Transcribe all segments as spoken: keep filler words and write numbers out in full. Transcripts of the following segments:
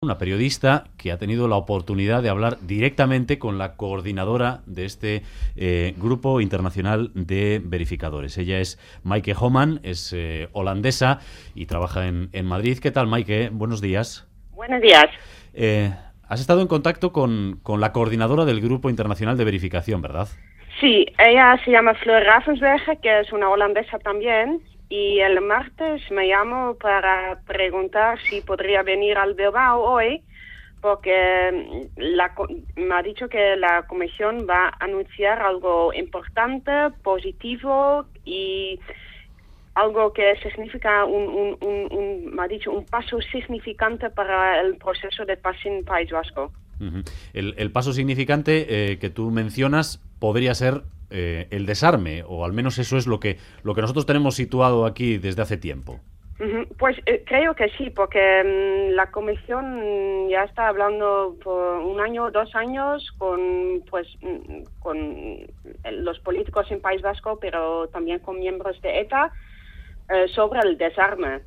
Una periodista que ha tenido la oportunidad de hablar directamente con la coordinadora de este eh, grupo internacional de verificadores. Ella es Maaike Homan, es eh, holandesa y trabaja en, en Madrid. ¿Qué tal, Maaike? Buenos días. Buenos días. Eh, has estado en contacto con, con la coordinadora del Grupo Internacional de Verificación, ¿verdad? Sí, ella se llama Fleur Ravensberger, que es una holandesa también. Y el martes me llamó para preguntar si podría venir al Bilbao hoy, porque la, me ha dicho que la comisión va a anunciar algo importante, positivo y algo que significa un, un, un, un me ha dicho, un paso significante para el proceso de paz en País Vasco. Uh-huh. El, el paso significante eh, que tú mencionas podría ser eh, el desarme, o al menos eso es lo que, lo que nosotros tenemos situado aquí desde hace tiempo. Uh-huh. Pues eh, creo que sí, porque um, la comisión ya está hablando por un año, dos años con, pues, con los políticos en País Vasco, pero también con miembros de ETA eh, sobre el desarme.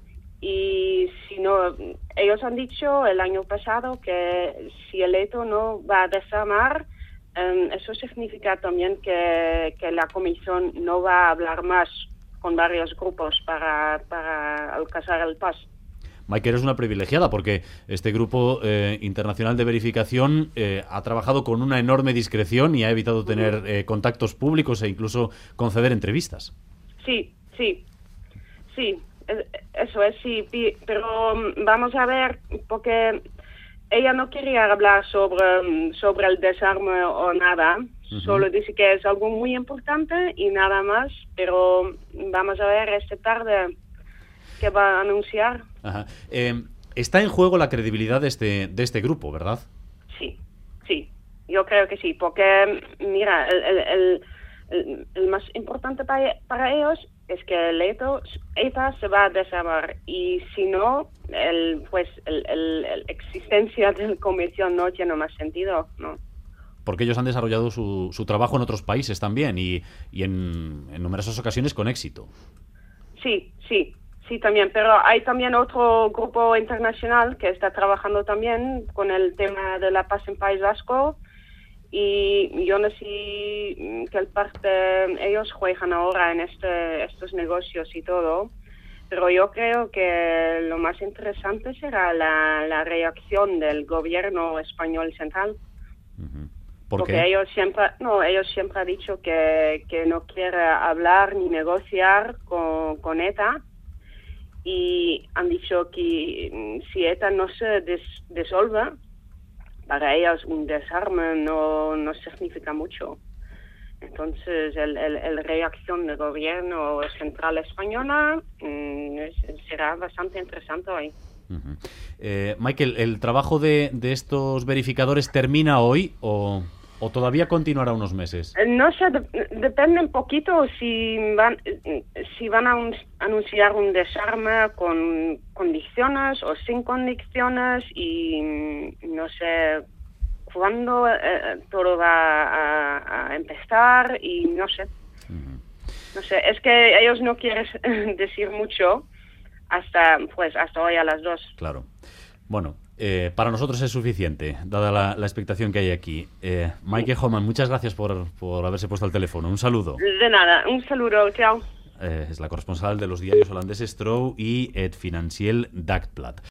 Y si no, ellos han dicho el año pasado que si el ETA no va a desarmar, um, eso significa también que, que la comisión no va a hablar más con varios grupos para, para alcanzar el paz. Maaike, eres una privilegiada porque este grupo eh, internacional de verificación eh, ha trabajado con una enorme discreción y ha evitado tener eh, contactos públicos e incluso conceder entrevistas. Sí, sí, sí, eso es, sí, pero vamos a ver, porque ella no quería hablar sobre, sobre el desarme o nada. Uh-huh. Solo dice que es algo muy importante y nada más, pero vamos a ver esta tarde qué va a anunciar. Ajá. Eh, está en juego la credibilidad de este, de este grupo, ¿verdad? Sí, sí, yo creo que sí, porque mira, el, el, el, el, el más importante para, para ellos es que el ETA, ETA se va a desarmar y si no, el, pues el, el, la existencia de la comisión no tiene más sentido, ¿no? Porque ellos han desarrollado su, su trabajo en otros países también y, y en, en numerosas ocasiones con éxito. Sí, sí, sí también, pero hay también otro grupo internacional que está trabajando también con el tema de la paz en País Vasco y yo no sé qué parte ellos juegan ahora en este, estos negocios y todo, pero yo creo que lo más interesante será la, la reacción del gobierno español central. Uh-huh. ¿Por Porque qué? ellos siempre, no, ellos siempre han dicho que, que no quiere hablar ni negociar con, con ETA y han dicho que si ETA no se des, disolve, para ellos un desarme no, no significa mucho. Entonces, el, el, el reacción del gobierno central española mmm, será bastante interesante hoy. Uh-huh. eh, Michael, ¿el trabajo de, de estos verificadores termina hoy o, o todavía continuará unos meses? No sé, de, depende un poquito si van, si van a un, anunciar un desarme con condiciones o sin condiciones y no sé cuándo eh, todo va a, a empezar y no sé. Uh-huh. No sé, es que ellos no quieren decir mucho hasta pues hasta hoy a las dos. Claro. Bueno, eh, para nosotros es suficiente, dada la, la expectación que hay aquí. Eh, Maaike Homan, muchas gracias por, por haberse puesto al teléfono. Un saludo. De nada, un saludo, chao. Eh, es la corresponsal de los diarios holandeses Trouw y Het Financieel Dagblad.